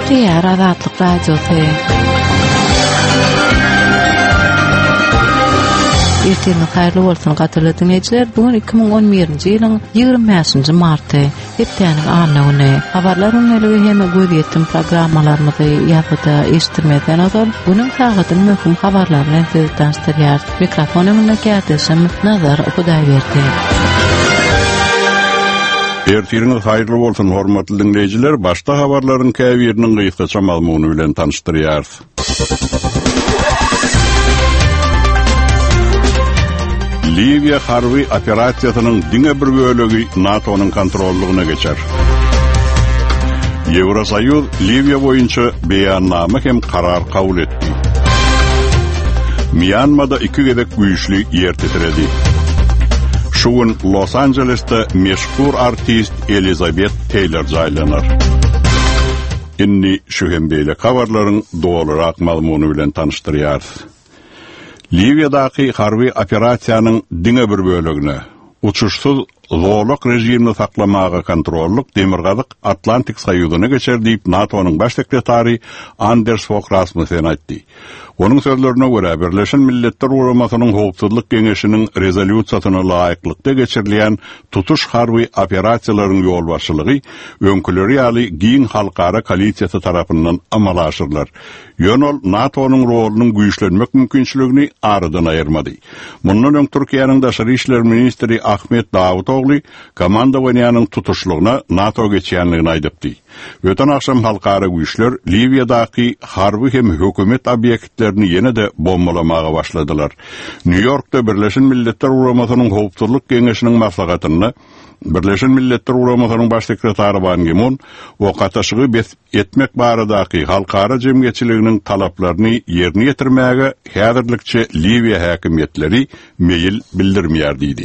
Diğer Azatlyk Radiosu. Ertemi hayırlı bolsun gatyrly dinleyijiler. Bugün 2011-nji ýylyň 25-nji marty. Hepdeniň anlawyny, habarlar öňeligi hem göz ýetdim programmalarymyzy ýa-da eşitdirmeden azal. Bunyň sahatyny möhüm habarlaryny size tanıştyrýar. Mikrofonymy käteşim Nazar Hudaýberdi. Ertiriňiz hayırlı bolsun hormatly dinleyijiler. Başta habarlaryň käbiriniň gysgaça mazmuny bilen tanıştyrýar. Liviya harbi operasiýasynyň diňe bir bölegi NATO'nun kontrollugyna geçer. Ýewrosoýuz Liviya boýunça beýannama hem karar kabul etdi. Myanmada iki gedek güýçli ýer titredi. Şu gün Los Angeles'te meşhur artist Elizabeth Taylor jaýlanar. Inni şu hem beýle habarlaryň dolarak mazmuny bilen tanıştyrýar. Livya'daki harbi operasiýanyň diňe bir bölegine, uçuşsuz zorluk rejimini saklamaga kontrolluk demirgazyk Atlantik Soýuzyna geçer diýip NATO'nun baş sekretary Anders Fogh Rasmussen aýtdy. Onun sözlerine göre Birleşen Milletler Uramasının Howpsuzlyk Geňeşiniň rezolýusiýasyna laýyklykda geçirilýän tutuş harbi operasiýalaryň ýolbaşçylygy öňküleri ýaly giň halkara koalisiýasy tarapyndan amala aşyrlar. Ýönol NATO'nun rolunyň güýçlenmek mümkinçiligini aradan aýyrmady. Mundan öň Türkiýanyň daşary işler ministri Ahmet Davutoglu komandowaniýanyň tutuşlugyna NATO geçýänligini aýdypdy. Öten akşam halkara güýçler Livya'daki harbi hem hökümet obyektlerini yine de bombalamaga başladılar. New York'ta Birleşen Milletler Uramasının Howpsuzlyk Geňeşiniň maslahatyny Birleşen Milletler Uramasının baş sekretary Ban Ki-moon o kataşygy etmek baradaky halkara jemgyýetçiliginiň talaplaryny ýerine ýetirmäge häzirlikçe Livya häkimetleri meýil bildirmeýär diýdi.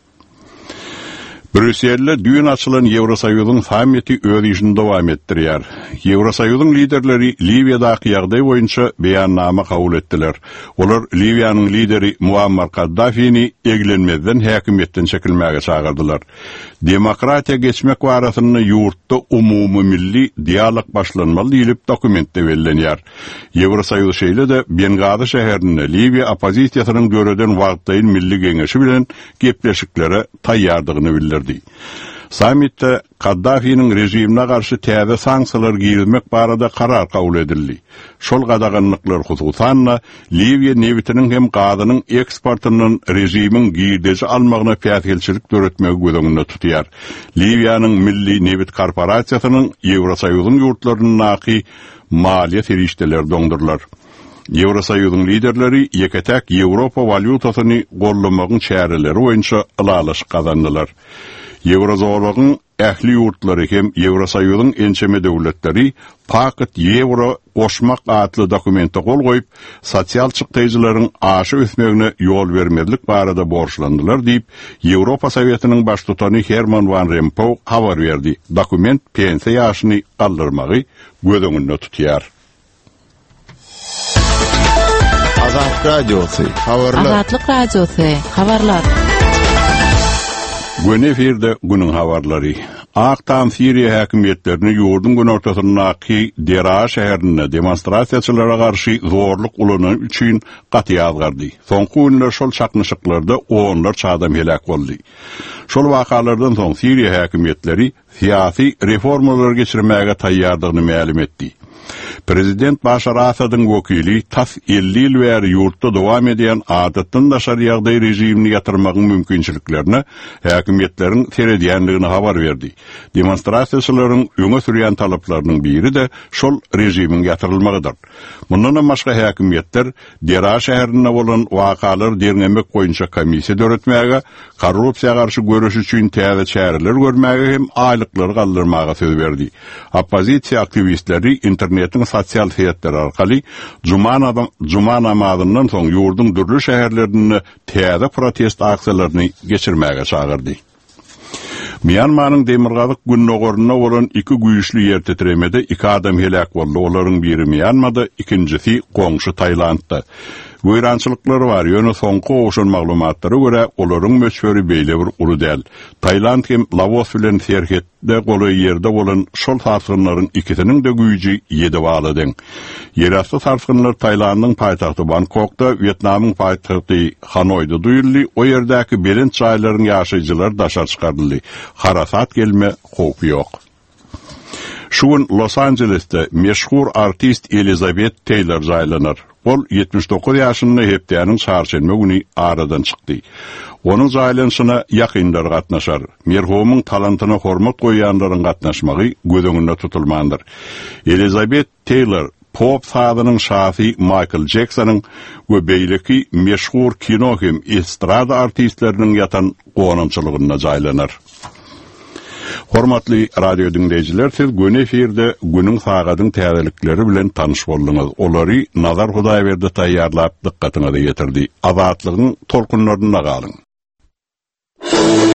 Brüsselde düýün açylan Ýewrosoýuzyň sammiti öz işini dowam etdirýär. Ýewrosoýuzyň liderleri Livya'daky ýagdaý boýunça beýannama kabul etdiler. Olar Livya'nyň lideri Muammar Kaddafi'ni eglenmezden häkimetden çekilmäge çagyrdylar. Demokratiýa geçmek warasyny ýurtda umumy milli dialog başlanmaly diýilip dokumentde bellenýär. Ýewrosoýuz şeýle de Bengazi şäherinde Livya opozisiýasynyň göreden wagtdaýyn milli geňeşi bilen gepleşiklere taýýardygyny bildirdi. Sammitde Kaddafi'nin rejimine karşı täze sanksiýalar girilmek barada karar kabul edildi. Şol gadaganlyklar hususan Livya nebitiniň hem gazynyň eksportynyň rejimiň giýdeji almagyna päsgelçilik döretmegi gözüňde tutýar. Livyanyň milli nebit korporasiýasynyň Ýewrosoýuzyň ýurtlarynyňky maliýe serişdeleri doňdurlar. Ýewrosoýuzyň liderleri ýeketäk Ýewropa valyutasyny gollamagyň çäreleri boýunça ylalaş kazandylar. Ýewrozolygyň ähli ýurtlary hem Ýewrosoýuzyň ençeme döwletleri paket Ýewro goşmak adly dokumente gol goýup, sosial çykdyjylaryň aşy ösmegine ýol bermezlik barada borçlandylar diýip Ýewropa Sowietynyň baş tutany Herman Van Rompuy habar berdi. Dokument pensiýa ýaşyny galdyrmagy gözüňde tutýar. Azatlyk Radiosu, habarlar. Azatlyk Radiosu, habarlar. Gönefirde günün habarlary. Aktam Siriýa häkimetlerini ýurdun gün ortasyndaky Dera şäherinde demonstrasiýaçylara garşy zorluk ulanyň üçin gaty ýazgardy. Soňky günler şol çaknyşyklarda onlarça adam helak boldy. Şol wakalardan soň Siriýa häkimetleri siýasy reformalar geçirmäge taýýardygyny ma'lum etdi. Prezident Başar Asad'ın wekili tas 50 ýyl bäri ýurtda dowam edýän adatdan daşary ýagdaý rejimini ýatyrmagyň mümkinçiliklerini häkimetleriň seredýänligini habar berdi. Demonstrasiýaçylaryň öňe sürýän talaplarynyň biri de şol rejimiň ýatyrylmagydyr. Mundan başga häkimetler Dera şäherinde bolan wakalar dernemek boýunça komissiýa döretmäge, korrupsiýa garşy görüş üçin täze çäreler görmäge hem aýlyklary galdyrmaga söz berdi. Opozisiýa aktivistleri internetin sosial setleri arkaly Juma namazyndan soň ýurdun dürli şäherlerinde täze protest aksiýalaryny geçirmäge çagyrdy. Myanmanyň demirgazyk günnogoruna bolan iki güýçli ýer titremede iki adam helak boldy. Olaryň biri Myanmada, ikincisi goňşy Taýlandda. Buyrançılıkları var. Yönü soňky oşun maglumatlara göre olaryň möçberi beýle bir uly däl. Taýland hem Laos bilen serhetde goly ýerde bolan şol sarsgynlaryň ikisiniň de güýji ýedi balydyň. Ýerasty sarsgynlar Taýlandyň paýtagty Bangkokda, Vietnamyň paýtagty Hanoyda duýuldy. O ýerdäki belent çaýlaryň ýaşaýjylar daşar çykardy. Harasat gelme howpy ýok. Şuun Los Angeles'te meşhur artist Elizabeth Taylor jaýlanar. Ol 79 ýaşynda hepdäniň çarşenme güni aradan çykdy. Onun jaýlanşyna ýakynlar gatnaşar. Merhumyň talentyna hormat goýanlaryň gatnaşmagy göz tutulmandyr. Elizabeth Taylor pop sadynyň şahy Michael Jacksonyň we beýleki meşhur kino hem estrada artistleriniň ýatan gonamçylygyna jaýlanar. Hormatly radio dinleyijiler, siz gün efirde günüň sagadyň täzelikleri bilen tanyş boldyňyz. Olary Nazar Hudaýberdi taýýarlap dikkatiňize ýetirdi. Azatlygyň tolkunlaryna galyň.